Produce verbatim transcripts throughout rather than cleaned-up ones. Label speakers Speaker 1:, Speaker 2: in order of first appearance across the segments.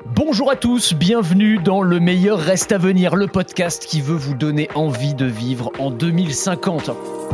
Speaker 1: Bonjour à tous, bienvenue dans Le Meilleur Reste à Venir, le podcast qui veut vous donner envie de vivre en deux mille cinquante.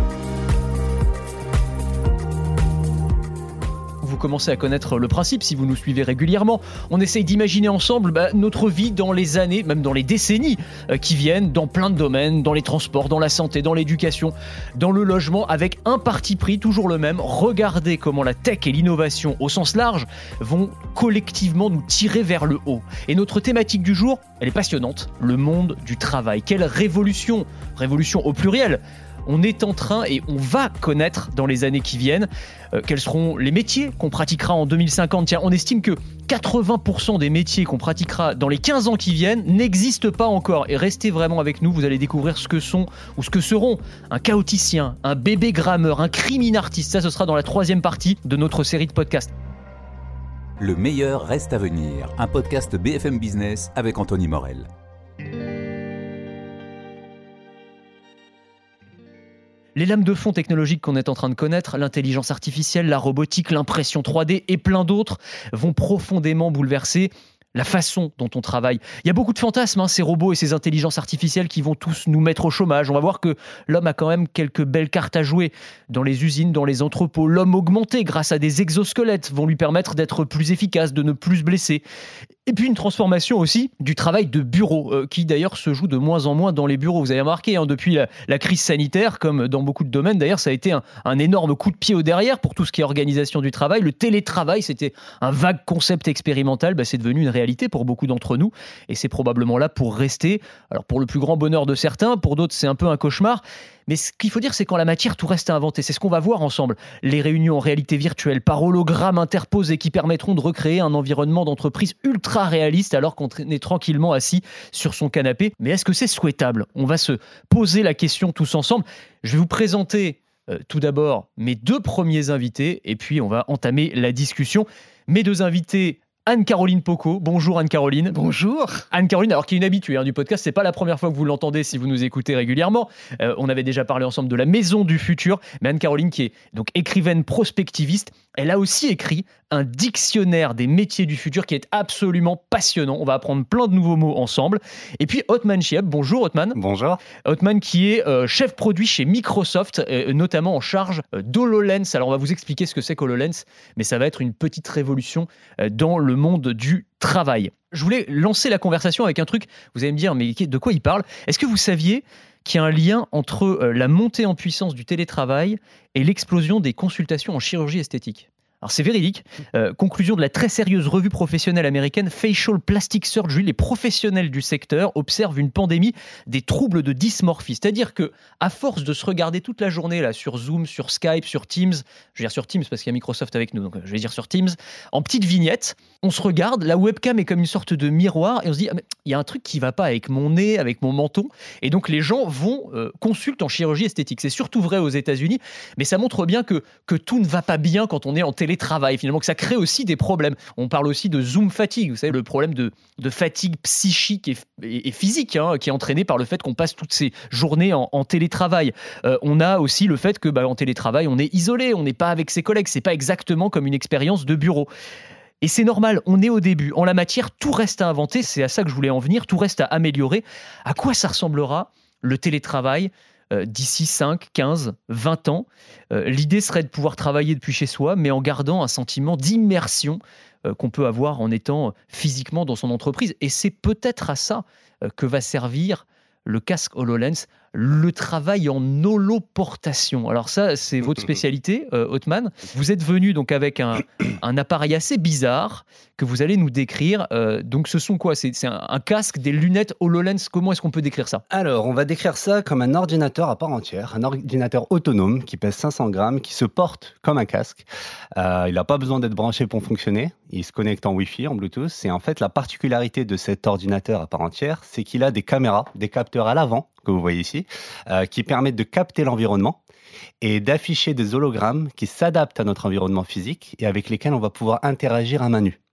Speaker 1: Vous commencez à connaître le principe si vous nous suivez régulièrement. On essaye d'imaginer ensemble bah, notre vie dans les années, même dans les décennies euh, qui viennent, dans plein de domaines, dans les transports, dans la santé, dans l'éducation, dans le logement, avec un parti pris, toujours le même. Regardez comment la tech et l'innovation, au sens large, vont collectivement nous tirer vers le haut. Et notre thématique du jour, elle est passionnante, le monde du travail. Quelle révolution, révolution au pluriel, on est en train et on va connaître dans les années qui viennent. Euh, quels seront les métiers qu'on pratiquera en deux mille cinquante ? Tiens, on estime que quatre-vingts pour cent des métiers qu'on pratiquera dans les quinze ans qui viennent n'existent pas encore. Et restez vraiment avec nous, vous allez découvrir ce que sont ou ce que seront un chaoticien, un bébé grammeur, un crimin artiste. Ça, ce sera dans la troisième partie de notre série de podcasts.
Speaker 2: Le meilleur reste à venir, un podcast B F M Business avec Anthony Morel.
Speaker 1: Les lames de fond technologiques qu'on est en train de connaître, l'intelligence artificielle, la robotique, l'impression trois D et plein d'autres vont profondément bouleverser la façon dont on travaille. Il y a beaucoup de fantasmes, hein, ces robots et ces intelligences artificielles qui vont tous nous mettre au chômage. On va voir que l'homme a quand même quelques belles cartes à jouer dans les usines, dans les entrepôts. L'homme augmenté grâce à des exosquelettes vont lui permettre d'être plus efficace, de ne plus se blesser. Et puis une transformation aussi du travail de bureau, euh, qui d'ailleurs se joue de moins en moins dans les bureaux. Vous avez remarqué, hein, depuis la, la crise sanitaire, comme dans beaucoup de domaines, d'ailleurs, ça a été un, un énorme coup de pied au derrière pour tout ce qui est organisation du travail. Le télétravail, c'était un vague concept expérimental, bah, c'est devenu une réalité pour beaucoup d'entre nous, et c'est probablement là pour rester. Alors pour le plus grand bonheur de certains, pour d'autres c'est un peu un cauchemar. Mais ce qu'il faut dire, c'est qu'en la matière, tout reste à inventer. C'est ce qu'on va voir ensemble. Les réunions en réalité virtuelle par hologramme interposé qui permettront de recréer un environnement d'entreprise ultra réaliste alors qu'on est tranquillement assis sur son canapé. Mais est-ce que c'est souhaitable ? On va se poser la question tous ensemble. Je vais vous présenter euh, tout d'abord mes deux premiers invités et puis on va entamer la discussion. Mes deux invités, Anne-Caroline Pocot. Bonjour Anne-Caroline.
Speaker 3: Bonjour.
Speaker 1: Anne-Caroline, alors qui est une habituée hein, du podcast, c'est pas la première fois que vous l'entendez si vous nous écoutez régulièrement. Euh, on avait déjà parlé ensemble de la Maison du Futur, mais Anne-Caroline qui est donc écrivaine prospectiviste, elle a aussi écrit un dictionnaire des métiers du futur qui est absolument passionnant. On va apprendre plein de nouveaux mots ensemble. Et puis Othman Chieb. Bonjour Othman.
Speaker 3: Bonjour.
Speaker 1: Othman qui est euh, chef produit chez Microsoft, euh, notamment en charge euh, d'HoloLens. Alors on va vous expliquer ce que c'est qu'HoloLens, mais ça va être une petite révolution euh, dans le monde du travail. Je voulais lancer la conversation avec un truc, vous allez me dire, mais de quoi il parle ? Est-ce que vous saviez qu'il y a un lien entre euh, la montée en puissance du télétravail et l'explosion des consultations en chirurgie esthétique ? Alors c'est véridique. Euh, conclusion de la très sérieuse revue professionnelle américaine Facial Plastic Surgery, les professionnels du secteur observent une pandémie des troubles de dysmorphie. C'est-à-dire que, à force de se regarder toute la journée là sur Zoom, sur Skype, sur Teams, je vais dire sur Teams parce qu'il y a Microsoft avec nous, donc je vais dire sur Teams, en petites vignettes, on se regarde, la webcam est comme une sorte de miroir et on se dit ah, mais il y a un truc qui va pas avec mon nez, avec mon menton, et donc les gens vont euh, consulter en chirurgie esthétique. C'est surtout vrai aux États-Unis, mais ça montre bien que que tout ne va pas bien quand on est en télétravail, finalement, que ça crée aussi des problèmes. On parle aussi de Zoom fatigue, vous savez, le problème de, de fatigue psychique et, et, et physique hein, qui est entraîné par le fait qu'on passe toutes ces journées en, en télétravail. Euh, on a aussi le fait que bah, en télétravail, on est isolé, on n'est pas avec ses collègues, c'est pas exactement comme une expérience de bureau. Et c'est normal, on est au début. En la matière, tout reste à inventer, c'est à ça que je voulais en venir, tout reste à améliorer. À quoi ça ressemblera le télétravail Euh, d'ici cinq, quinze, vingt ans? Euh, l'idée serait de pouvoir travailler depuis chez soi, mais en gardant un sentiment d'immersion euh, qu'on peut avoir en étant physiquement dans son entreprise. Et c'est peut-être à ça euh, que va servir le casque HoloLens, le travail en holoportation. Alors ça, c'est votre spécialité, euh, Othman. Vous êtes venu donc avec un, un appareil assez bizarre que vous allez nous décrire. Euh, donc ce sont quoi ? C'est, c'est un, un casque, des lunettes HoloLens. Comment est-ce qu'on peut décrire ça ?
Speaker 3: Alors, on va décrire ça comme un ordinateur à part entière, un ordinateur autonome qui pèse cinq cents grammes, qui se porte comme un casque. Euh, il n'a pas besoin d'être branché pour fonctionner. Il se connecte en Wi-Fi, en Bluetooth. Et en fait, la particularité de cet ordinateur à part entière, c'est qu'il a des caméras, des capteurs à l'avant, que vous voyez ici, euh, qui permettent de capter l'environnement et d'afficher des hologrammes qui s'adaptent à notre environnement physique et avec lesquels on va pouvoir interagir à main nue.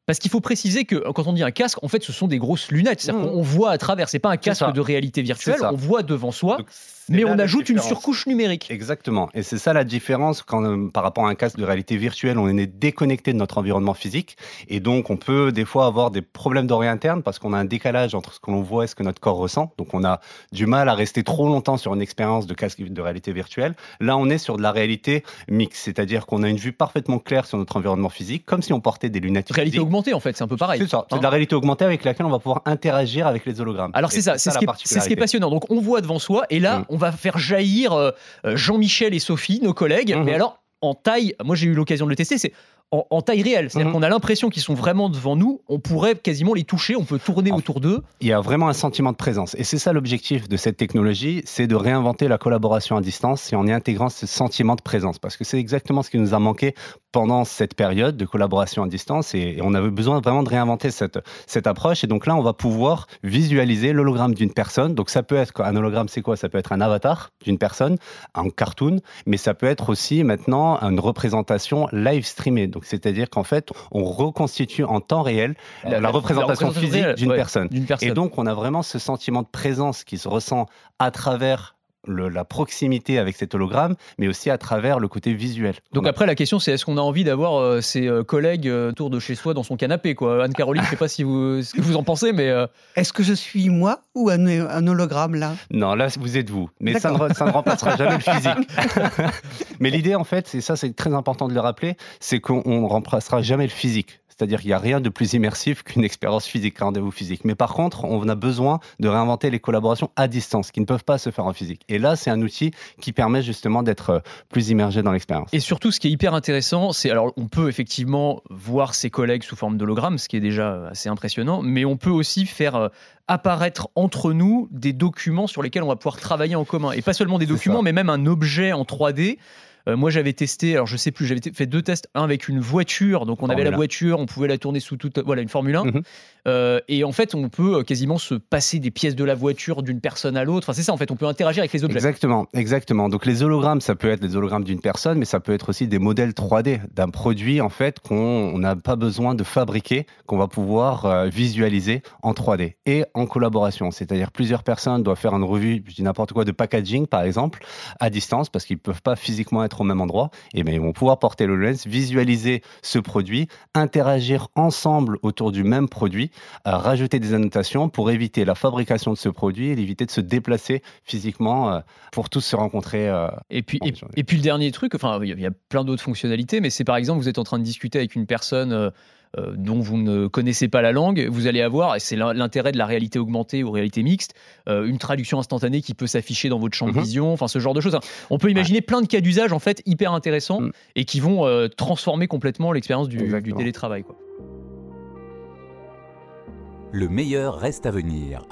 Speaker 1: Parce qu'il faut préciser que quand on dit un casque, en fait, ce sont des grosses lunettes. C'est-à-dire
Speaker 3: Mmh.
Speaker 1: qu'on voit à travers. C'est pas un casque
Speaker 3: ça.
Speaker 1: de réalité virtuelle.
Speaker 3: C'est ça.
Speaker 1: On voit devant soi,
Speaker 3: Donc, c'est
Speaker 1: mais
Speaker 3: là
Speaker 1: on
Speaker 3: la
Speaker 1: ajoute une
Speaker 3: différence.
Speaker 1: surcouche numérique.
Speaker 3: Exactement. Et c'est ça la différence quand, euh, par rapport à un casque de réalité virtuelle, on est déconnecté de notre environnement physique. Et donc, on peut des fois avoir des problèmes d'oreille interne parce qu'on a un décalage entre ce que l'on voit et ce que notre corps ressent. Donc, on a du mal à rester trop longtemps sur une expérience de casque de réalité virtuelle. Là, on est sur de la réalité mixte, c'est-à-dire qu'on a une vue parfaitement claire sur notre environnement physique, comme si on portait des lunettes
Speaker 1: Réalité
Speaker 3: physiques.
Speaker 1: augmentée, en fait, c'est un peu pareil.
Speaker 3: C'est ça. C'est
Speaker 1: Hein.
Speaker 3: de la réalité augmentée avec laquelle on va pouvoir interagir avec les hologrammes.
Speaker 1: Alors
Speaker 3: Et
Speaker 1: c'est ça, c'est ce,
Speaker 3: la
Speaker 1: qui est, c'est ce qui est
Speaker 3: particularité.
Speaker 1: passionnant. Donc on voit devant soi, et là,
Speaker 3: Mm.
Speaker 1: on va faire jaillir euh, euh, Jean-Michel et Sophie, nos collègues,
Speaker 3: Mhm.
Speaker 1: mais alors en taille, moi j'ai eu l'occasion de le tester, c'est en, en taille réelle. C'est-à-dire
Speaker 3: Mhm.
Speaker 1: qu'on a l'impression qu'ils sont vraiment devant nous, on pourrait quasiment les toucher, on peut tourner
Speaker 3: En-
Speaker 1: autour d'eux.
Speaker 3: Il y a vraiment un sentiment de présence. Et c'est ça l'objectif de cette technologie, c'est de réinventer la collaboration à distance et en y intégrant ce sentiment de présence. Parce que c'est exactement ce qui nous a manqué pendant cette période de collaboration à distance. Et, et on avait besoin vraiment de réinventer cette, cette approche. Et donc là, on va pouvoir visualiser l'hologramme d'une personne. Donc ça peut être, un hologramme, c'est quoi? Ça peut être un avatar d'une personne, un cartoon, mais ça peut être aussi maintenant une représentation live streamée. Donc c'est-à-dire qu'en fait, on reconstitue en temps réel la, la représentation physique
Speaker 1: réelle,
Speaker 3: d'une
Speaker 1: ouais,
Speaker 3: personne.
Speaker 1: d'une personne.
Speaker 3: Et donc, on a vraiment ce sentiment de présence qui se ressent à travers le- la proximité avec cet hologramme, mais aussi à travers le côté visuel.
Speaker 1: Donc
Speaker 3: On a-
Speaker 1: après, la question, c'est est-ce qu'on a envie d'avoir euh, ses euh, collègues euh, autour de chez soi dans son canapé, quoi. Anne-Caroline, je sais pas si vous, ce que vous en pensez, mais euh,
Speaker 4: Est-ce que je suis moi ou un, un hologramme là?
Speaker 3: Non, là, vous êtes vous. Mais ça ne,
Speaker 4: D'accord.
Speaker 3: re- ça ne remplacera jamais le physique. Mais l'idée, en fait, et ça, c'est très important de le rappeler, c'est qu'on ne remplacera jamais le physique. C'est-à-dire qu'il n'y a rien de plus immersif qu'une expérience physique, un rendez-vous physique. Mais par contre, on a besoin de réinventer les collaborations à distance, qui ne peuvent pas se faire en physique. Et là, c'est un outil qui permet justement d'être euh, plus immergé dans l'expérience.
Speaker 1: Et surtout, ce qui est hyper intéressant, c'est alors on peut effectivement voir ses collègues sous forme d'hologramme, ce qui est déjà assez impressionnant, mais on peut aussi faire euh, apparaître entre nous des documents sur lesquels on va pouvoir travailler en commun. Et pas seulement des
Speaker 3: C'est
Speaker 1: documents,
Speaker 3: ça.
Speaker 1: mais même un objet en trois D. Euh, moi, j'avais testé, alors je sais plus, j'avais t- fait deux tests, un avec une voiture, donc on avait
Speaker 3: Formule
Speaker 1: la
Speaker 3: un.
Speaker 1: voiture, on pouvait la tourner sous toute, voilà, une Formule un,
Speaker 3: Mhm.
Speaker 1: Euh, et en fait, on peut euh, quasiment se passer des pièces de la voiture d'une personne à l'autre. Enfin, c'est ça, en fait, on peut interagir avec les objets.
Speaker 3: Exactement, exactement. Donc les hologrammes, ça peut être les hologrammes d'une personne, mais ça peut être aussi des modèles trois D d'un produit en fait qu'on on n'a pas besoin de fabriquer, qu'on va pouvoir euh, visualiser en trois D et en collaboration. C'est-à-dire plusieurs personnes doivent faire une revue, je dis n'importe quoi, de packaging par exemple, à distance parce qu'ils peuvent pas physiquement être au même endroit. Et bien ils vont pouvoir porter l'HoloLens, visualiser ce produit, interagir ensemble autour du même produit, euh, rajouter des annotations pour éviter la fabrication de ce produit et éviter de se déplacer physiquement euh, pour tous se rencontrer. euh,
Speaker 1: Et puis,
Speaker 3: en
Speaker 1: et,
Speaker 3: journée.
Speaker 1: et puis le dernier truc, enfin, il y a- il y a plein d'autres fonctionnalités, mais c'est par exemple, vous êtes en train de discuter avec une personne euh, euh, dont vous ne connaissez pas la langue, vous allez avoir, et c'est l'in- l'intérêt de la réalité augmentée ou réalité mixte, euh, une traduction instantanée qui peut s'afficher dans votre champ de
Speaker 3: Mhm.
Speaker 1: vision, enfin ce genre de choses. On peut imaginer plein de cas d'usage en fait hyper intéressants
Speaker 3: Mm.
Speaker 1: et qui vont euh, transformer complètement l'expérience du, du
Speaker 3: Exactement.
Speaker 1: télétravail, quoi.
Speaker 2: Le meilleur reste à venir.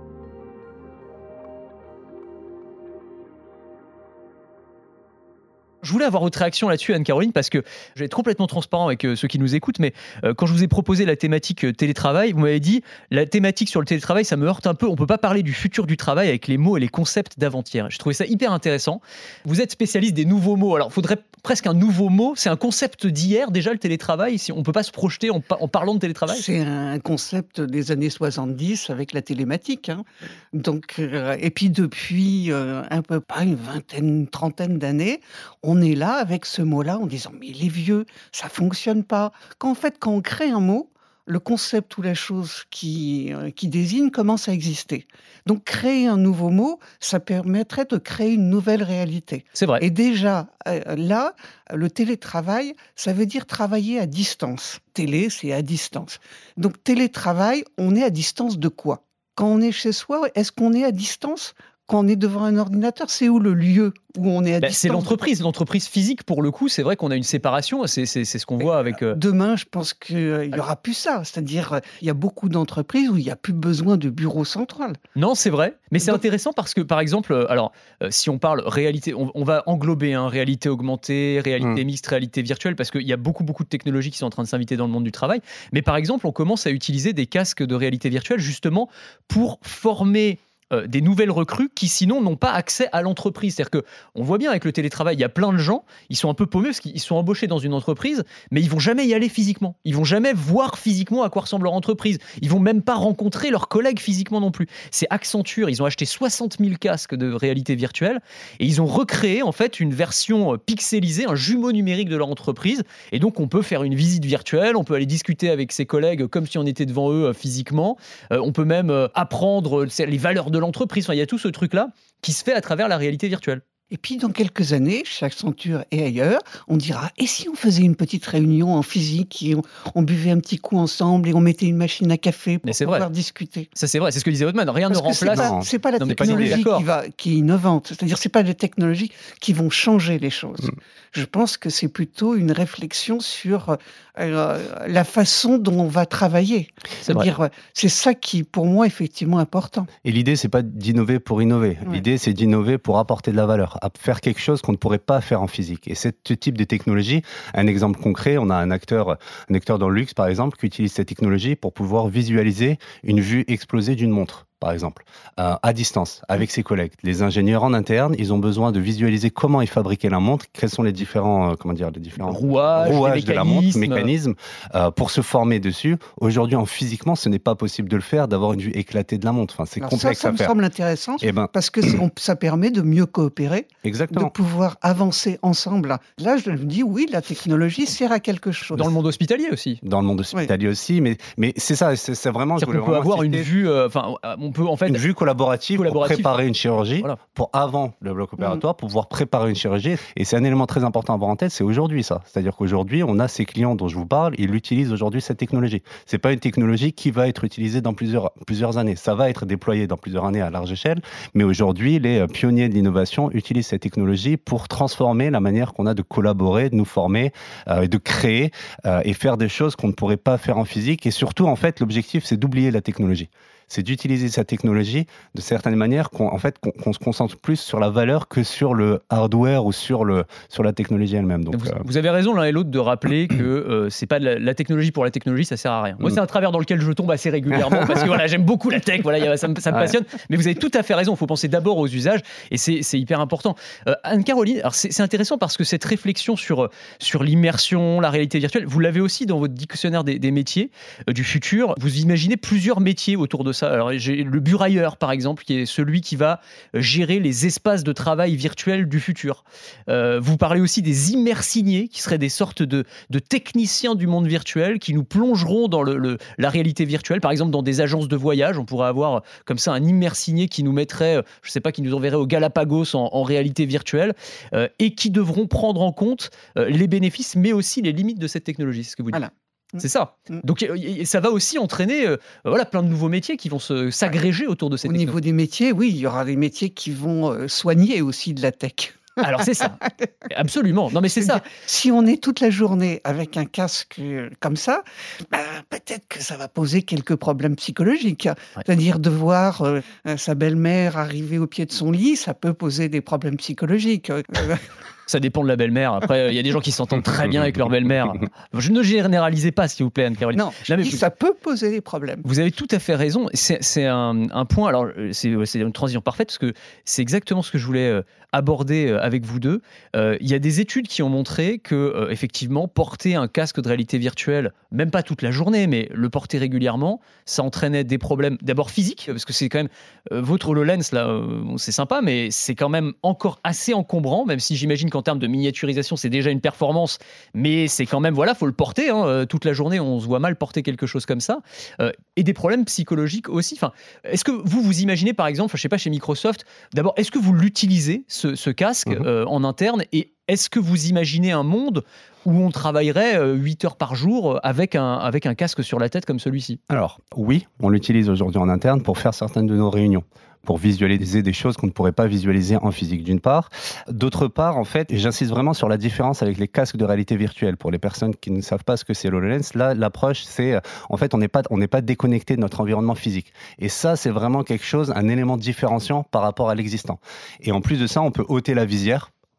Speaker 1: Je voulais avoir votre réaction là-dessus, Anne-Caroline, parce que je vais être complètement transparent avec euh, ceux qui nous écoutent, mais euh, quand je vous ai proposé la thématique euh, télétravail, vous m'avez dit la thématique sur le télétravail, ça me heurte un peu. On ne peut pas parler du futur du travail avec les mots et les concepts d'avant-hier. J'ai trouvé ça hyper intéressant. Vous êtes spécialiste des nouveaux mots. Alors, il faudrait presque un nouveau mot. C'est un concept d'hier, déjà, le télétravail. Si on ne peut pas se projeter en, pa- en parlant de télétravail.
Speaker 4: C'est un concept des années soixante-dix avec la télématique. Hein. Donc, euh, et puis depuis euh, un peu pas une vingtaine, une trentaine d'années, on est là avec ce mot-là en disant mais il est vieux, ça fonctionne pas. Qu'en fait, quand on crée un mot, le concept ou la chose qui, euh, qui désigne commence à exister. Donc créer un nouveau mot, ça permettrait de créer une nouvelle réalité.
Speaker 1: C'est vrai.
Speaker 4: Et déjà, euh, là, le télétravail, ça veut dire travailler à distance. Télé, c'est à distance. Donc télétravail, on est à distance de quoi? Quand on est chez soi, est-ce qu'on est à distance? Quand on est devant un ordinateur, c'est où le lieu où on est à
Speaker 1: Bah,
Speaker 4: distance?
Speaker 1: c'est l'entreprise. L'entreprise physique, pour le coup, c'est vrai qu'on a une séparation. C'est, c'est, c'est ce qu'on voit avec... euh,
Speaker 4: Demain, je pense qu'il n'y aura plus ça. C'est-à-dire, il y a beaucoup d'entreprises où il n'y a plus besoin de bureau central.
Speaker 1: Non, c'est vrai, mais c'est
Speaker 4: Donc-
Speaker 1: intéressant parce que, par exemple, euh, alors, euh, si on parle réalité, on, on va englober hein, réalité augmentée, réalité
Speaker 3: Mm.
Speaker 1: mixte, réalité virtuelle, parce qu'il y a beaucoup, beaucoup de technologies qui sont en train de s'inviter dans le monde du travail. Mais par exemple, on commence à utiliser des casques de réalité virtuelle justement pour former euh, des nouvelles recrues qui sinon n'ont pas accès à l'entreprise. C'est-à-dire qu'on voit bien avec le télétravail, il y a plein de gens, ils sont un peu paumés parce qu'ils sont embauchés dans une entreprise, mais ils vont jamais y aller physiquement. Ils vont jamais voir physiquement à quoi ressemble leur entreprise. Ils vont même pas rencontrer leurs collègues physiquement non plus. C'est Accenture, ils ont acheté soixante mille casques de réalité virtuelle et ils ont recréé en fait une version pixelisée, un jumeau numérique de leur entreprise. Et donc on peut faire une visite virtuelle, on peut aller discuter avec ses collègues comme si on était devant eux physiquement. Euh, on peut même euh, apprendre les valeurs de l'entreprise. Enfin, il y a tout ce truc-là qui se fait à travers la réalité virtuelle.
Speaker 4: Et puis, dans quelques années, chez Accenture et ailleurs, on dira « Et si on faisait une petite réunion en physique, et on, on buvait un petit coup ensemble et on mettait une machine à café pour pouvoir vrai. discuter ?»
Speaker 1: Ça, c'est vrai. C'est ce que disait Othman. Rien
Speaker 4: Parce
Speaker 1: ne remplace...
Speaker 4: C'est pas, c'est pas la non, technologie pas qui, va, qui est innovante. C'est-à-dire, c'est pas les technologies qui vont changer les choses. Mm. Je pense que c'est plutôt une réflexion sur euh, la façon dont on va travailler.
Speaker 1: C'est
Speaker 4: C'est-à-dire,
Speaker 1: vrai.
Speaker 4: c'est ça qui, pour moi, effectivement, important.
Speaker 3: Et l'idée, c'est pas d'innover pour innover. Ouais. L'idée, c'est d'innover pour apporter de la valeur, à faire quelque chose qu'on ne pourrait pas faire en physique. Et ce type de technologie, un exemple concret, on a un acteur, un acteur dans le luxe, par exemple, qui utilise cette technologie pour pouvoir visualiser une vue explosée d'une montre, par exemple, euh, à distance, avec ses collègues. Les ingénieurs en interne, ils ont besoin de visualiser comment ils fabriquaient la montre, quels sont les différents, euh, comment dire, les différents
Speaker 1: rouages,
Speaker 3: rouages de la montre, mécanismes, euh, pour se former dessus. Aujourd'hui, en physiquement, ce n'est pas possible de le faire, d'avoir une vue éclatée de la montre. Enfin, c'est
Speaker 4: Alors
Speaker 3: complexe
Speaker 4: ça, ça
Speaker 3: à faire.
Speaker 4: Ça me semble intéressant,
Speaker 3: eh ben,
Speaker 4: parce que on, ça permet de mieux coopérer,
Speaker 3: exactement.
Speaker 4: de pouvoir avancer ensemble. Là, je me dis, oui, la technologie sert à quelque chose.
Speaker 1: Dans le monde hospitalier aussi.
Speaker 3: Dans le monde hospitalier oui. aussi, mais, mais c'est ça, c'est, c'est vraiment...
Speaker 1: C'est-à-dire qu'on peut avoir citer, une vue, enfin, euh, on peut en fait...
Speaker 3: Une vue collaborative, collaborative. pour préparer une chirurgie, voilà. pour avant le bloc opératoire, mmh. pour pouvoir préparer une chirurgie. Et c'est un élément très important à avoir en tête, c'est aujourd'hui ça. C'est-à-dire qu'aujourd'hui, on a ces clients dont je vous parle, ils utilisent aujourd'hui cette technologie. C'est pas une technologie qui va être utilisée dans plusieurs, plusieurs années. Ça va être déployé dans plusieurs années à large échelle, mais aujourd'hui, les pionniers de l'innovation utilisent cette technologie pour transformer la manière qu'on a de collaborer, de nous former, euh, de créer euh, et faire des choses qu'on ne pourrait pas faire en physique. Et surtout, en fait, l'objectif, c'est d'oublier la technologie. C'est d'utiliser cette technologie de certaines manières qu'on, en fait, qu'on, qu'on se concentre plus sur la valeur que sur le hardware ou sur, le, sur la technologie elle-même. Donc,
Speaker 1: vous,
Speaker 3: euh...
Speaker 1: vous avez raison l'un et l'autre de rappeler que euh, c'est pas de la, la technologie pour la technologie, ça sert à rien. Moi, c'est un travers dans lequel je tombe assez régulièrement parce que voilà, j'aime beaucoup la tech, voilà, y a, ça me, ça me passionne. Ouais. Mais vous avez tout à fait raison, il faut penser d'abord aux usages et c'est, c'est hyper important. Euh, Anne-Caroline, alors c'est, c'est intéressant parce que cette réflexion sur, sur l'immersion, la réalité virtuelle, vous l'avez aussi dans votre dictionnaire des, des métiers euh, du futur. Vous imaginez plusieurs métiers autour de ça. Alors, j'ai le burailleur, par exemple, qui est celui qui va gérer les espaces de travail virtuels du futur. Euh, vous parlez aussi des immersignés, qui seraient des sortes de, de techniciens du monde virtuel, qui nous plongeront dans le, le, la réalité virtuelle. Par exemple, dans des agences de voyage, on pourrait avoir comme ça un immersigné qui nous mettrait, je ne sais pas, qui nous enverrait au Galapagos en, en réalité virtuelle, euh, et qui devront prendre en compte euh, les bénéfices, mais aussi les limites de cette technologie. C'est ce que vous dites.
Speaker 4: Voilà.
Speaker 1: C'est ça. Donc ça va aussi entraîner euh, voilà, plein de nouveaux métiers qui vont se, s'agréger autour de cette technologie.
Speaker 4: Au niveau des métiers, oui, il y aura des métiers qui vont euh, soigner aussi de la tech.
Speaker 1: Alors c'est ça, absolument. Non mais c'est ça.
Speaker 4: Si on est toute la journée avec un casque comme ça, bah, peut-être que ça va poser quelques problèmes psychologiques. Ouais. C'est-à-dire de voir euh, sa belle-mère arriver au pied de son lit, ça peut poser des problèmes psychologiques.
Speaker 1: Ça dépend de la belle-mère. Après, il y a des gens qui s'entendent très bien avec leur belle-mère. Je ne généralisez pas, s'il vous plaît, Anne-Caroline.
Speaker 4: Non, je dis, ça peut poser des problèmes.
Speaker 1: Vous avez tout à fait raison. C'est, c'est un, un point, alors c'est, c'est une transition parfaite, parce que c'est exactement ce que je voulais aborder avec vous deux. Euh, il y a des études qui ont montré que, euh, effectivement, porter un casque de réalité virtuelle, même pas toute la journée, mais le porter régulièrement, ça entraînait des problèmes, d'abord physiques, parce que c'est quand même, euh, votre HoloLens, là, euh, bon, c'est sympa, mais c'est quand même encore assez encombrant, même si j'imagine qu'en termes de miniaturisation, c'est déjà une performance, mais c'est quand même, voilà, faut le porter, hein, euh, toute la journée, on se voit mal porter quelque chose comme ça, euh, et des problèmes psychologiques aussi. Enfin, est-ce que vous, vous imaginez, par exemple, je sais pas, chez Microsoft, d'abord, est-ce que vous l'utilisez, ce, ce casque, mmh. euh, en interne, et est-ce que vous imaginez un monde où on travaillerait euh, huit heures par jour avec un, avec un casque sur la tête comme celui-ci ?
Speaker 3: Alors, oui, on l'utilise aujourd'hui en interne pour faire certaines de nos réunions, pour visualiser des choses qu'on ne pourrait pas visualiser en physique, d'une part. D'autre part, en fait, et j'insiste vraiment sur la différence avec les casques de réalité virtuelle. Pour les personnes qui ne savent pas ce que c'est l'HoloLens, là, l'approche, c'est, en fait, on n'est pas, on n'est pas déconnecté de notre environnement physique. Et ça, c'est vraiment quelque chose, un élément différenciant par rapport à l'existant. Et en plus de ça, on peut ôter la visière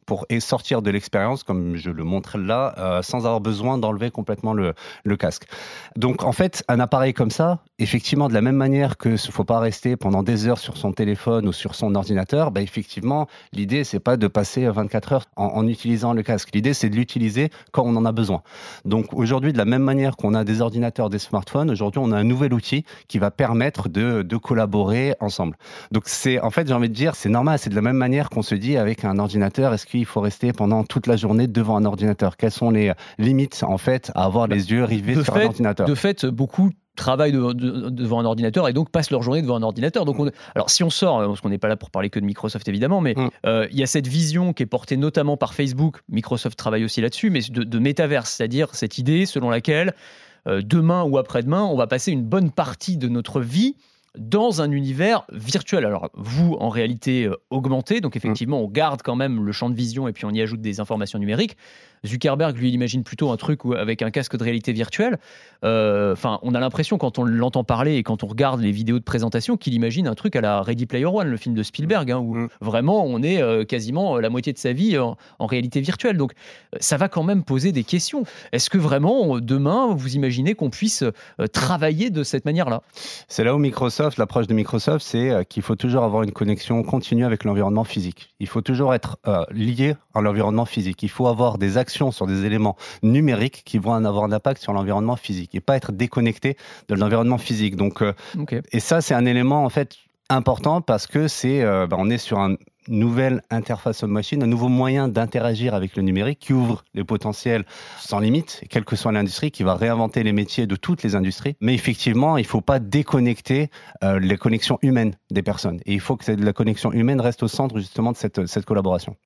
Speaker 3: pour et sortir de l'expérience, comme je le montre là, euh, sans avoir besoin d'enlever complètement le, le casque. Donc en fait, un appareil comme ça, effectivement, de la même manière que ne faut pas rester pendant des heures sur son téléphone ou sur son ordinateur, bah, effectivement, l'idée, c'est pas de passer vingt-quatre heures en, en utilisant le casque. L'idée, c'est de l'utiliser quand on en a besoin. Donc aujourd'hui, de la même manière qu'on a des ordinateurs, des smartphones, aujourd'hui, on a un nouvel outil qui va permettre de, de collaborer ensemble. Donc c'est, en fait, j'ai envie de dire, c'est normal. C'est de la même manière qu'on se dit avec un ordinateur, est-ce qu'il faut rester pendant toute la journée devant un ordinateur? Quelles sont les limites, en fait, à avoir les yeux rivés
Speaker 1: De
Speaker 3: sur
Speaker 1: fait,
Speaker 3: un ordinateur?
Speaker 1: de fait, beaucoup travaillent de- de- devant un ordinateur et donc passent leur journée devant un ordinateur. Donc on- alors si on sort, euh, parce qu'on n'est pas là pour parler que de Microsoft évidemment, mais
Speaker 3: Mm.
Speaker 1: euh, il y a cette vision qui est portée notamment par Facebook, Microsoft travaille aussi là-dessus, mais de, de métaverse, c'est-à-dire cette idée selon laquelle euh, demain ou après-demain, on va passer une bonne partie de notre vie dans un univers virtuel. Alors, vous, en réalité euh, augmentée, donc effectivement, on garde quand même le champ de vision et puis on y ajoute des informations numériques. Zuckerberg, lui, il imagine plutôt un truc où, avec un casque de réalité virtuelle. Euh, Enfin, on a l'impression, quand on l'entend parler et quand on regarde les vidéos de présentation, qu'il imagine un truc à la Ready Player One, le film de Spielberg, hein, où
Speaker 3: Mm.
Speaker 1: vraiment on est euh, quasiment la moitié de sa vie en, en réalité virtuelle. Donc, euh, ça va quand même poser des questions. Est-ce que vraiment, euh, demain, vous imaginez qu'on puisse euh, travailler de cette manière-là?
Speaker 3: C'est là où Microsoft, l'approche de Microsoft, c'est euh, qu'il faut toujours avoir une connexion continue avec l'environnement physique. Il faut toujours être euh, lié à l'environnement physique. Il faut avoir des actions sur des éléments numériques qui vont en avoir un impact sur l'environnement physique et pas être déconnecté de l'environnement physique. Donc, euh,
Speaker 1: Ok.
Speaker 3: et ça, c'est un élément en fait important parce que c'est, euh, bah, on est sur une nouvelle interface homme-machine, un nouveau moyen d'interagir avec le numérique qui ouvre les potentiels sans limite, quelle que soit l'industrie, qui va réinventer les métiers de toutes les industries. Mais effectivement, il ne faut pas déconnecter euh, les connexions humaines des personnes. Et il faut que la connexion humaine reste au centre justement de cette, cette collaboration.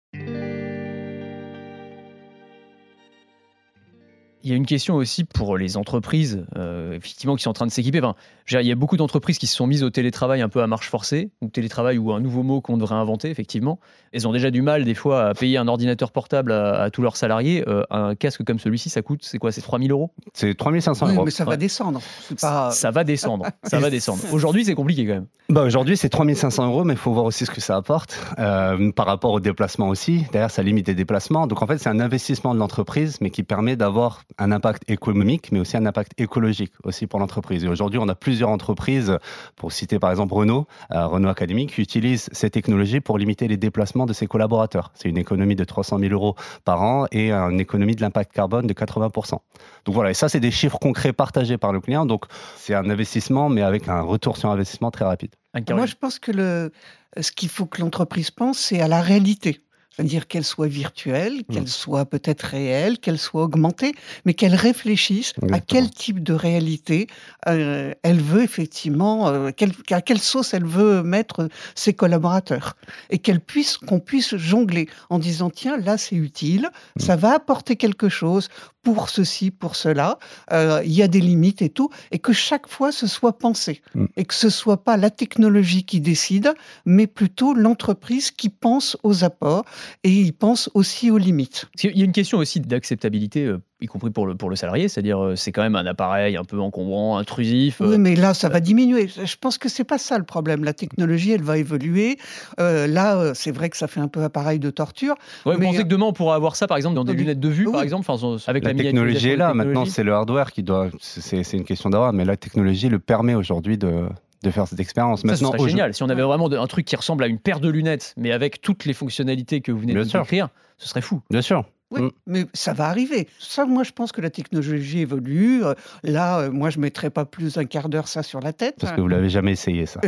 Speaker 1: Il y a une question aussi pour les entreprises, euh, effectivement, qui sont en train de s'équiper. Enfin, je veux dire, il y a beaucoup d'entreprises qui se sont mises au télétravail un peu à marche forcée, ou télétravail ou un nouveau mot qu'on devrait inventer, effectivement. Elles ont déjà du mal, des fois, à payer un ordinateur portable à, à tous leurs salariés. Euh, un casque comme celui-ci, ça coûte, c'est quoi? C'est trois mille euros?
Speaker 3: C'est trois mille cinq cents
Speaker 4: Oui,
Speaker 3: euros.
Speaker 4: mais ça va
Speaker 1: Ouais.
Speaker 4: descendre. C'est pas...
Speaker 1: Ça va descendre, ça va descendre. Aujourd'hui, c'est compliqué quand même.
Speaker 3: Bah aujourd'hui, c'est trois mille cinq cents euros, mais il faut voir aussi ce que ça apporte euh, par rapport aux déplacements aussi. Derrière, ça limite les déplacements. Donc en fait, c'est un investissement de l'entreprise, mais qui permet d'avoir un impact économique, mais aussi un impact écologique aussi pour l'entreprise. Et aujourd'hui, on a plusieurs entreprises, pour citer par exemple Renault, euh, Renault Academy, qui utilisent ces technologies pour limiter les déplacements de ses collaborateurs. C'est une économie de trois cent mille euros par an et une économie de l'impact carbone de quatre-vingts pour cent. Donc voilà, et ça, c'est des chiffres concrets partagés par le client. Donc c'est un investissement, mais avec un retour sur investissement très rapide.
Speaker 4: Moi, je pense que le, ce qu'il faut que l'entreprise pense, c'est à la réalité. C'est-à-dire qu'elle soit virtuelle, qu'elle soit peut-être réelle, qu'elle soit augmentée, mais qu'elle réfléchisse à
Speaker 3: Exactement.
Speaker 4: quel type de réalité euh, elle veut effectivement, euh, quelle, à quelle sauce elle veut mettre ses collaborateurs. Et qu'elle puisse, qu'on puisse jongler en disant, tiens, là c'est utile, ça va apporter quelque chose pour ceci, pour cela, euh, il y a des limites et tout, et que chaque fois ce soit pensé.
Speaker 3: Mm.
Speaker 4: Et que ce soit pas la technologie qui décide, mais plutôt l'entreprise qui pense aux apports et il pense aussi aux limites.
Speaker 1: Il y a une question aussi d'acceptabilité, euh, y compris pour le, pour le salarié, c'est-à-dire euh, c'est quand même un appareil un peu encombrant, intrusif. euh,
Speaker 4: Oui, mais là, ça va diminuer. Je pense que c'est pas ça le problème. La technologie, elle va évoluer. Euh, là, euh, c'est vrai que ça fait un peu appareil de torture.
Speaker 1: Ouais, vous
Speaker 4: mais,
Speaker 1: pensez que demain on pourra avoir ça par exemple dans des
Speaker 4: Oui.
Speaker 1: lunettes de vue,
Speaker 4: Oui.
Speaker 1: par exemple, enfin, avec la,
Speaker 3: La technologie
Speaker 1: miniaturisation
Speaker 3: est
Speaker 1: des
Speaker 3: là, maintenant
Speaker 1: technologies.
Speaker 3: c'est le hardware qui doit, c'est c'est une question d'avoir, mais la technologie le permet aujourd'hui de, de faire cette expérience.
Speaker 1: Ça, ce
Speaker 3: Maintenant,
Speaker 1: serait
Speaker 3: au-
Speaker 1: génial. Si on avait vraiment de- un truc qui ressemble à une paire de lunettes, mais avec toutes les fonctionnalités que vous venez
Speaker 3: Bien
Speaker 1: de
Speaker 3: sûr.
Speaker 1: décrire, ce serait fou.
Speaker 3: Bien sûr.
Speaker 4: Oui,
Speaker 3: Mm.
Speaker 4: mais ça va arriver. Ça, moi, je pense que la technologie évolue. Euh, Là, euh, moi, je mettrais pas plus d'un quart d'heure ça sur la tête.
Speaker 3: Parce que vous l'avez jamais essayé ça.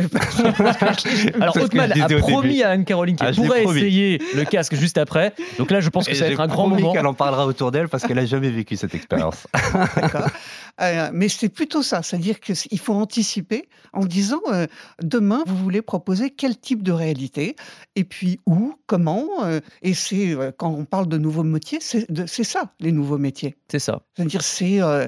Speaker 1: Alors,
Speaker 3: C'est ce que
Speaker 1: Otman
Speaker 3: je disais
Speaker 1: a
Speaker 3: au
Speaker 1: promis
Speaker 3: début.
Speaker 1: à Anne-Caroline qu'elle
Speaker 3: Ah, je l'ai
Speaker 1: pourrait
Speaker 3: promis.
Speaker 1: essayer le casque juste après. Donc là, je pense que
Speaker 3: Et
Speaker 1: ça va
Speaker 3: j'ai
Speaker 1: être un grand
Speaker 3: promis
Speaker 1: moment.
Speaker 3: qu'elle en parlera autour d'elle parce qu'elle a jamais vécu cette expérience.
Speaker 4: D'accord. Euh, mais c'est plutôt ça, c'est-à-dire qu'il faut anticiper en disant euh, demain vous voulez proposer quel type de réalité et puis où, comment euh, et c'est euh, quand on parle de nouveaux métiers, c'est de- c'est ça les nouveaux métiers.
Speaker 1: C'est ça.
Speaker 4: C'est-à-dire c'est euh,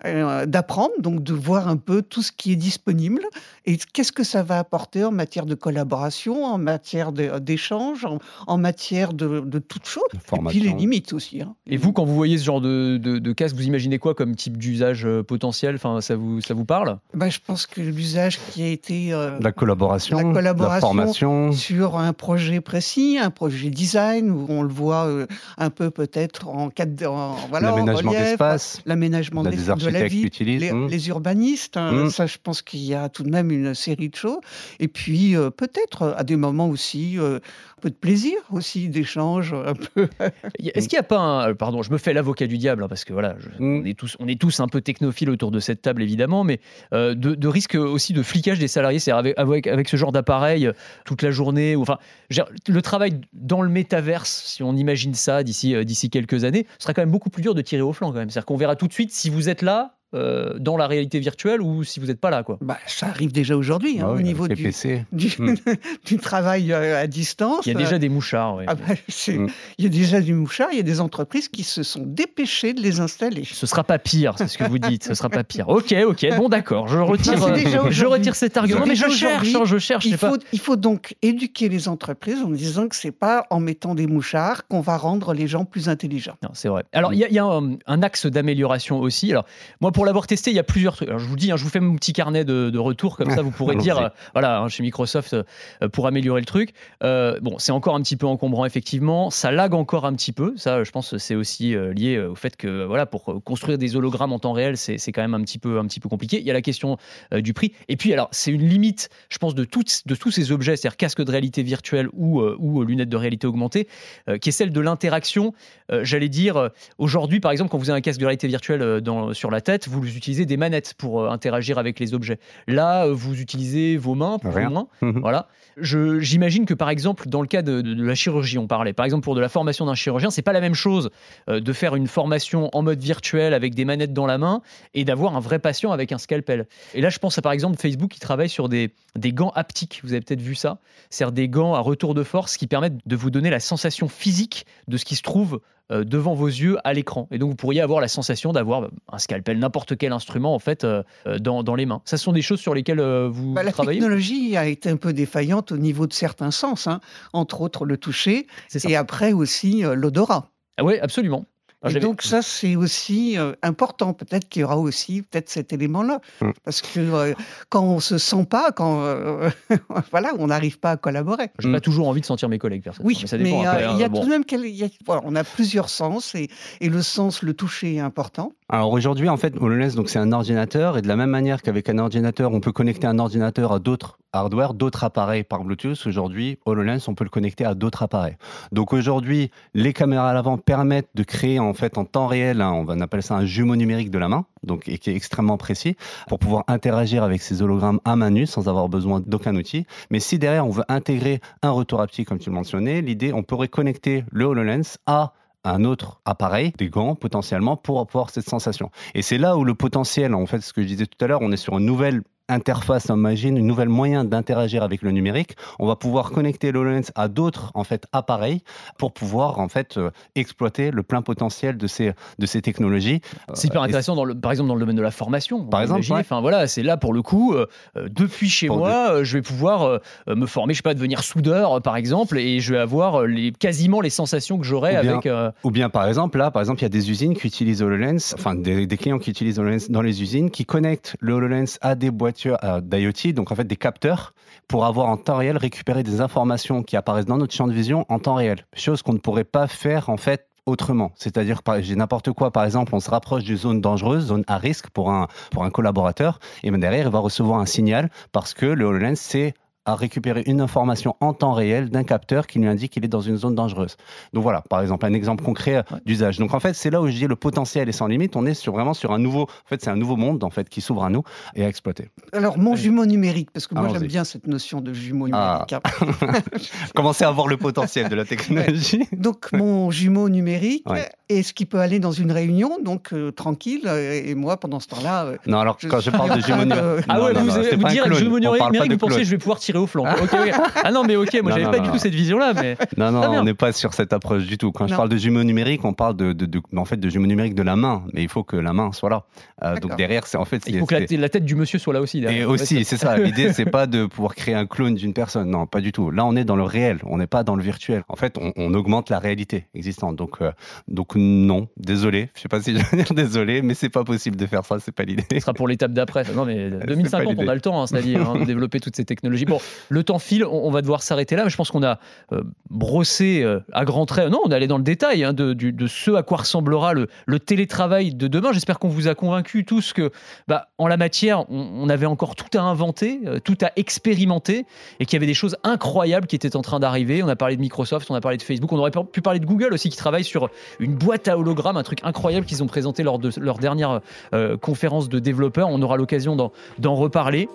Speaker 4: euh, d'apprendre, donc de voir un peu tout ce qui est disponible et qu'est-ce que ça va apporter en matière de collaboration, en matière de- d'échange, en, en matière de, de toutes choses. Et puis les
Speaker 3: Formation.
Speaker 4: limites aussi. hein.
Speaker 1: Et vous, quand vous voyez ce genre de, de, de casque, vous imaginez quoi comme type d'usage euh, potentiel? Enfin, ça vous, ça vous parle?
Speaker 4: Ben, je pense que l'usage qui a été euh,
Speaker 3: De la collaboration,
Speaker 4: La
Speaker 3: de la
Speaker 4: collaboration
Speaker 3: formation.
Speaker 4: sur un projet précis, un projet design, où on le voit euh, un peu peut-être en cadre, en, voilà, en
Speaker 3: L'aménagement
Speaker 4: relief,
Speaker 3: d'espace.
Speaker 4: l'aménagement
Speaker 3: Là,
Speaker 4: des-
Speaker 3: des
Speaker 4: de la
Speaker 3: architectes
Speaker 4: vie,
Speaker 3: l'utilisent,
Speaker 4: les,
Speaker 3: hmm.
Speaker 4: les urbanistes, hein,
Speaker 3: Hmm.
Speaker 4: ça je pense qu'il y a tout de même une série de choses. Et puis euh, peut-être euh, à des moments aussi euh, un peu de plaisir aussi, d'échange un peu.
Speaker 1: Y- Est-ce qu'il n'y a pas un... euh, Pardon, je me fais l'avocat du diable, hein, parce que voilà, je-
Speaker 3: Mm.
Speaker 1: on, est tous, on est tous un peu technophiles autour de cette table, évidemment, mais euh, de, de risque aussi de flicage des salariés, c'est-à-dire avec, avec, avec ce genre d'appareil euh, toute la journée, ou, enfin, je veux dire, le travail dans le métaverse, si on imagine ça d'ici euh, d'ici quelques années, ce sera quand même beaucoup plus dur de tirer au flanc, quand même. C'est-à-dire qu'on verra tout de suite si vous êtes là, euh, dans la réalité virtuelle, ou si vous n'êtes pas là, quoi.
Speaker 4: Bah, ça arrive déjà aujourd'hui hein,
Speaker 3: Ah
Speaker 4: au
Speaker 3: oui,
Speaker 4: niveau
Speaker 3: avec les
Speaker 4: du,
Speaker 3: P C.
Speaker 4: du,
Speaker 3: Mm.
Speaker 4: du travail euh, à distance.
Speaker 1: Il y a déjà des mouchards, ouais.
Speaker 4: Ah bah, c'est-
Speaker 3: Mm.
Speaker 4: Il y a déjà du mouchard, il y a des entreprises qui se sont dépêchées de les installer.
Speaker 1: Ce sera pas pire, c'est ce que vous dites. Ce sera pas pire. Ok, ok, bon d'accord. Je retire,
Speaker 4: c'est
Speaker 1: euh,
Speaker 4: déjà
Speaker 1: je
Speaker 4: aujourd'hui.
Speaker 1: retire cet argument.
Speaker 4: C'est
Speaker 1: Mais je
Speaker 4: déjà
Speaker 1: cherche,
Speaker 4: aujourd'hui.
Speaker 1: hein, je cherche.
Speaker 4: Il
Speaker 1: c'est pas-
Speaker 4: faut, il faut donc éduquer les entreprises en disant que c'est pas en mettant des mouchards qu'on va rendre les gens plus intelligents.
Speaker 1: Non, c'est vrai. Alors, il y a, il y a un, un axe d'amélioration aussi. Alors, moi, pour l'avoir testé, il y a plusieurs trucs. Alors, je vous dis, hein, je vous fais mon petit carnet de, de retour, comme ça, vous pourrez
Speaker 3: Allons-y.
Speaker 1: dire, euh, voilà, hein, chez Microsoft, euh, pour améliorer le truc. Euh, bon, c'est encore un petit peu encombrant, effectivement. Ça lag encore un petit peu. Ça, je pense, que c'est aussi euh, lié euh, au fait que, voilà, pour euh, construire des hologrammes en temps réel, c'est c'est quand même un petit peu, un petit peu compliqué. Il y a la question euh, du prix. Et puis, alors, c'est une limite, je pense, de, toutes, de tous ces objets, c'est-à-dire casque de réalité virtuelle ou, euh, ou euh, lunettes de réalité augmentée, euh, qui est celle de l'interaction. Euh, J'allais dire, euh, aujourd'hui, par exemple, quand vous avez un casque de réalité virtuelle euh, dans, sur la tête, vous utilisez des manettes pour euh, interagir avec les objets. Là, euh, vous utilisez vos mains, plus
Speaker 3: Rien.
Speaker 1: ou moins.
Speaker 3: Mhm.
Speaker 1: Voilà. Je- J'imagine que, par exemple, dans le cas de, de- de la chirurgie, on parlait. Par exemple, pour de la formation d'un chirurgien, c'est pas la même chose euh, de faire une formation en mode virtuel avec des manettes dans la main et d'avoir un vrai patient avec un scalpel. Et là, je pense à, par exemple, Facebook qui travaille sur des, des gants haptiques. Vous avez peut-être vu ça. C'est-à-dire des gants à retour de force qui permettent de vous donner la sensation physique de ce qui se trouve euh, devant vos yeux à l'écran. Et donc, vous pourriez avoir la sensation d'avoir bah, un scalpel, n'importe quel instrument, en fait, euh, euh, dans, dans les mains. Ça, ce sont des choses sur lesquelles euh, vous
Speaker 4: Bah, la
Speaker 1: travaillez?
Speaker 4: technologie a été un peu défaillante au niveau de certains sens, hein, entre autres le toucher
Speaker 1: C'est ça.
Speaker 4: et après aussi euh, l'odorat.
Speaker 1: Ah oui, absolument. Alors,
Speaker 4: Et
Speaker 1: j'avais-
Speaker 4: donc ça, c'est aussi euh, important. Peut-être qu'il y aura aussi peut-être cet élément-là.
Speaker 3: Mm.
Speaker 4: Parce que euh, quand on se sent pas, quand euh, voilà, on n'arrive pas à collaborer.
Speaker 1: J'ai pas toujours envie de sentir mes collègues, personnellement.
Speaker 4: Oui,
Speaker 1: mais ça
Speaker 4: mais
Speaker 1: dépend.
Speaker 4: euh,
Speaker 1: après,
Speaker 4: il y a
Speaker 1: hein, bon.
Speaker 4: tout de même quel- il y a- voilà, on a plusieurs sens et, et le sens, le toucher est important.
Speaker 3: Alors aujourd'hui, en fait, HoloLens, donc c'est un ordinateur, et de la même manière qu'avec un ordinateur, on peut connecter un ordinateur à d'autres hardware, d'autres appareils par Bluetooth. Aujourd'hui, HoloLens, on peut le connecter à d'autres appareils. Donc aujourd'hui, les caméras à l'avant permettent de créer en fait en temps réel, hein, on va- on appelle ça un jumeau numérique de la main, donc et qui est extrêmement précis pour pouvoir interagir avec ces hologrammes à main nue sans avoir besoin d'aucun outil. Mais si derrière on veut intégrer un retour haptique, comme tu le mentionnais, l'idée, on pourrait connecter le HoloLens à un autre appareil, des gants potentiellement, pour avoir cette sensation. Et c'est là où le potentiel, en fait, ce que je disais tout à l'heure, on est sur une nouvelle interface, on imagine, une nouvelle moyen d'interagir avec le numérique. On va pouvoir connecter l'HoloLens à d'autres en fait appareils pour pouvoir en fait euh, exploiter le plein potentiel de ces de ces technologies.
Speaker 1: C'est hyper
Speaker 3: Euh, et
Speaker 1: intéressant, dans le, par exemple, dans le domaine de la formation.
Speaker 3: Par
Speaker 1: on
Speaker 3: exemple,
Speaker 1: imagine.
Speaker 3: ouais.
Speaker 1: Enfin, voilà, c'est là, pour le coup, euh, euh, depuis chez
Speaker 3: Pour
Speaker 1: moi, euh, je vais pouvoir euh, me former, je sais pas, devenir soudeur, euh, par exemple, et je vais avoir euh, les, quasiment les sensations que j'aurais
Speaker 3: Ou bien-
Speaker 1: avec... euh,
Speaker 3: Ou bien, par exemple, là, par exemple, il y a des usines qui utilisent HoloLens, enfin, des, des clients qui utilisent HoloLens dans les usines, qui connectent le HoloLens à des boîtiers euh, d'IoT, donc en fait des capteurs, pour avoir en temps réel récupéré des informations qui apparaissent dans notre champ de vision en temps réel. Chose qu'on ne pourrait pas faire, en fait, autrement. C'est-à-dire, par- j'ai n'importe quoi, par exemple, on se rapproche d'une zone dangereuse, zone à risque pour un, pour un collaborateur, et bien derrière, il va recevoir un signal parce que le HoloLens, c'est à récupérer une information en temps réel d'un capteur qui lui indique qu'il est dans une zone dangereuse. Donc voilà, par exemple, un exemple concret
Speaker 1: Ouais.
Speaker 3: d'usage. Donc en fait, c'est là où je dis le potentiel est sans limite. On est sur, vraiment sur un nouveau, en fait, c'est un nouveau monde en fait qui s'ouvre à nous et à exploiter.
Speaker 4: Alors, mon jumeau numérique, parce que moi,
Speaker 3: Allons-y.
Speaker 4: j'aime bien cette notion de jumeau
Speaker 3: Ah.
Speaker 4: numérique. hein.
Speaker 3: Commencer à voir le potentiel de la technologie.
Speaker 4: Donc, mon jumeau numérique,
Speaker 3: Ouais.
Speaker 4: est-ce qu'il peut aller dans une réunion, donc euh, tranquille, euh, et moi, pendant ce temps-là, euh,
Speaker 3: Non, alors
Speaker 4: Je
Speaker 3: quand je
Speaker 4: suis
Speaker 3: parle
Speaker 4: en
Speaker 3: de
Speaker 4: train
Speaker 3: jumeau
Speaker 4: de-
Speaker 3: numérique,
Speaker 1: Ah
Speaker 3: non,
Speaker 1: ouais,
Speaker 3: non,
Speaker 1: vous,
Speaker 3: non,
Speaker 1: allez
Speaker 3: c'est
Speaker 1: vous
Speaker 3: pas un
Speaker 1: dire,
Speaker 3: clone.
Speaker 1: je me
Speaker 3: On parle pas
Speaker 1: numérique,
Speaker 3: de
Speaker 1: vous pensez
Speaker 3: clone.
Speaker 1: je vais pouvoir tirer tirer au flanc. Ok, ok. Ah non, mais ok, moi,
Speaker 3: Non,
Speaker 1: j'avais
Speaker 3: non,
Speaker 1: pas
Speaker 3: non,
Speaker 1: du
Speaker 3: non.
Speaker 1: tout cette vision-là. Mais...
Speaker 3: Non, non,
Speaker 1: Très bien.
Speaker 3: on n'est pas sur cette approche du tout. Quand je
Speaker 4: Non.
Speaker 3: parle de jumeaux numériques, on parle de, de, de- en fait, de jumeaux numériques de la main, mais il faut que la main soit là. Euh,
Speaker 4: D'accord.
Speaker 3: donc derrière, c'est en fait.
Speaker 1: Il
Speaker 3: c'est-
Speaker 1: faut que la,
Speaker 3: c'est-
Speaker 1: la tête du monsieur soit là aussi.
Speaker 3: Et
Speaker 1: derrière.
Speaker 3: aussi,
Speaker 1: Ouais,
Speaker 3: c'est ça. L'idée, c'est pas de pouvoir créer un clone d'une personne. Non, pas du tout. Là, on est dans le réel. On n'est pas dans le virtuel. En fait, on, on augmente la réalité existante. Donc, euh, donc non. Désolé. Je sais pas si je veux dire désolé, mais c'est pas possible de faire ça. C'est pas l'idée.
Speaker 1: Ce sera pour l'étape d'après. Non, mais deux mille cinquante,
Speaker 3: l'idée.
Speaker 1: on a le temps, hein, c'est-à-dire hein, de développer toutes ces technologies. Bon, le temps file, on, on va devoir s'arrêter là, mais je pense qu'on a euh, brossé euh, à grands traits. Non, on est allé dans le détail hein, de, du- de ce à quoi ressemblera le, le télétravail de demain. J'espère qu'on vous a convaincus tous que, bah, en la matière, on, on avait encore tout à inventer, euh, tout à expérimenter, et qu'il y avait des choses incroyables qui étaient en train d'arriver. On a parlé de Microsoft, on a parlé de Facebook, on aurait pu parler de Google aussi, qui travaille sur une boîte à hologrammes, un truc incroyable qu'ils ont présenté lors de leur dernière euh, conférence de développeurs. On aura l'occasion d'en, d'en reparler.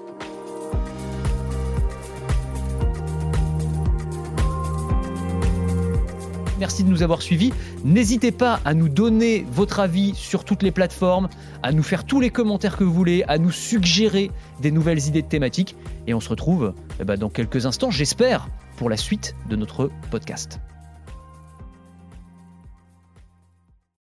Speaker 1: Merci de nous avoir suivis. N'hésitez pas à nous donner votre avis sur toutes les plateformes, à nous faire tous les commentaires que vous voulez, à nous suggérer des nouvelles idées de thématiques. Et on se retrouve eh ben, dans quelques instants, j'espère, pour la suite de notre podcast.